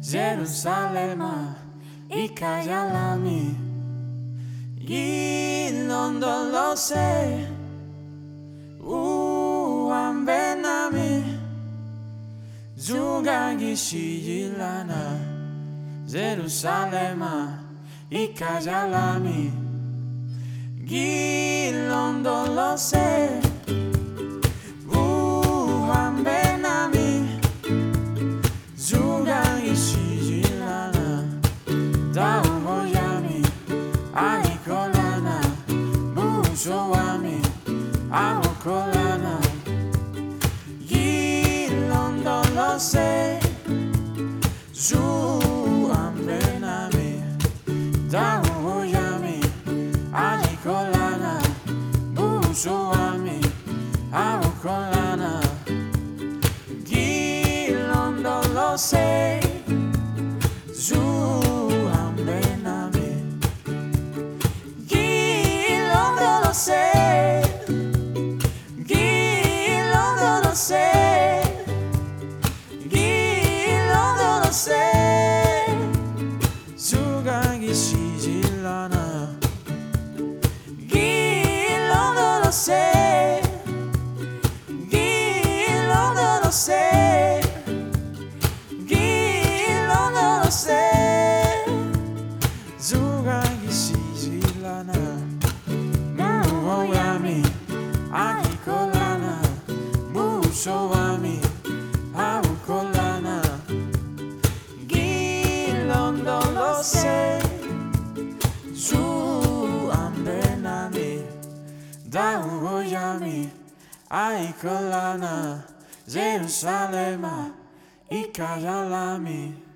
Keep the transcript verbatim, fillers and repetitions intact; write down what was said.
Jerusalema ikayalami gilondolose uhambe nami zungangishiyilana Jerusalema ikayalami gilondolose uhambe nami zungangishiyilana dawo yami aikolana buso wami amokolana gilondolose zuhambe nami dawo yami aikolana buso wami amokolana gilondolose zuhambe nami gilondolose gilondolose gilondolose zungangishiyilana gilondolose gilondolose gilondolose zungangishiyilana dawo yami aikolana buso wami amokolana gilondolose zuhambe nami dawo yami aikolana Jerusalema ikayalami